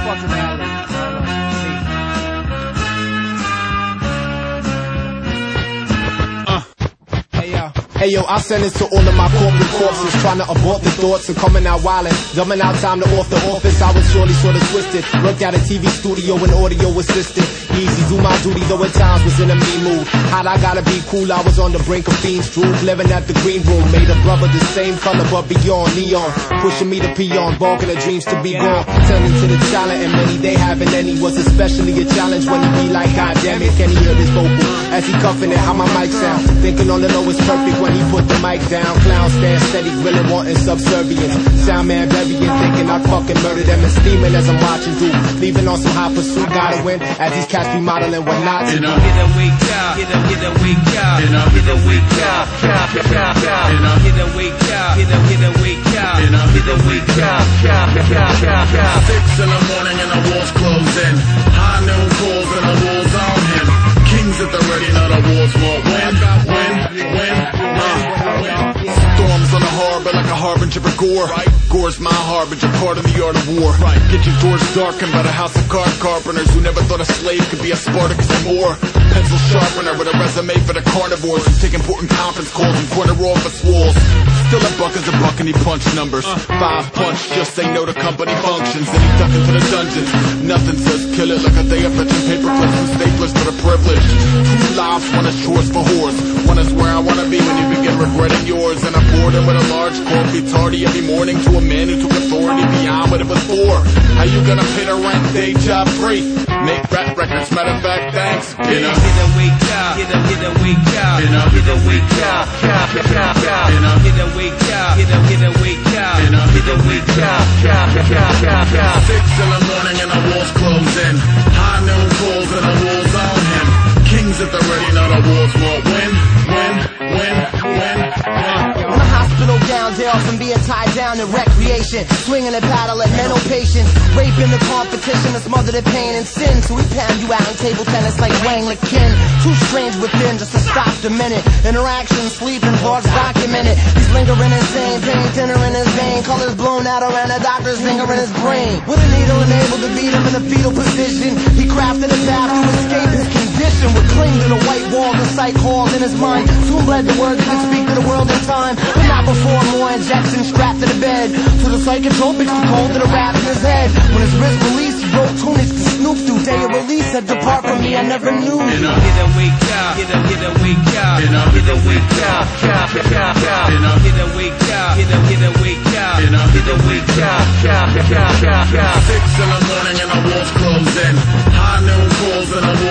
fucking alley. Hey yo, I send this to all of my corporate corpses, trying to abort the thoughts and coming out wildin', dumbing out time to off the office. I was surely sort of twisted, worked at a TV studio and audio assistant. Easy, do my duty, though at times was in a mean mood. How'd I gotta be cool? I was on the brink of fiends, droop, living at the green room. Made a brother the same color but beyond neon, pushing me to pee on, barking the dreams to be gone. Turning to the talent and many they haven't any was especially a challenge when he be like, God damn it, can he hear this vocal? As he cuffing it, how my mic sound? Thinking on the low is perfect when he put the mic down. Clown stand steady, grilling, wanting subservience. Sound man burying, thinking I'd fucking murder them and steaming as I'm watching dude. Leaving on some high pursuit, gotta win as these cats be modeling what not to do. Get a wake up, get a wake up, get a wake up, get a wake up, get a wake up, get a wake up. 6 in the morning and the walls closing. High noon calls and the walls on him. Kings at the ready, now the wars won't win. Storms on the harbor like a harbinger of gore. Gore's my harbinger, part of the art of war. Get your doors darkened by the house of card carpenters who never thought a slave could be a Spartacus or more. Pencil sharpener with a resume for the carnivores who take important conference calls and corner office walls. Still a buck is a buck and he punch numbers. 5 punch, just say no to company functions. And he duck into the dungeons. Nothing says kill it like a day of fetching paper clips and staplers for the privileged. 2 lives, one is chores for whores. One is where I wanna be when you begin regretting yours. And I'm bored with a large coffee tardy every morning to a man who took authority beyond what it was for. How you gonna pay the rent, day job free? Make rap records, matter of fact, thanks. Get a wake up, get a wake up, get a wake up, get a wake up, get a wake up, get a wake up. 6 in the morning and the walls closing. High noon calls and the walls on him. Kings at the ready, now the wars won't win. On a hospital gown, day off from being tied down in recreation, swinging a paddle at mental patience, raping the competition to smother the pain and sin. So we pound you out in table tennis like Wang Lekin. Too strange within just to stop the minute. Interaction, sleeping, thoughts documented. He's lingering insane, pain thinner in his vein, colors blown out around a doctor's finger in his brain. With a needle enabled to beat him in a fetal position, he crafted a path to escape his condition. Would cling to the white wall, the psych hall in his mind. Soon bled the words that could speak to the world in time, but not before more injections strapped to the bed. So the psychotropics were cold to the rap in his head. When his wrist released, he wrote tunics to Snoop through day of release. Said depart from me, I never knew. Get a wake up, get a wake up, get a wake up, get a wake up, get a wake up, get a wake up. 6 in the morning and the walls closing. High noon calls and the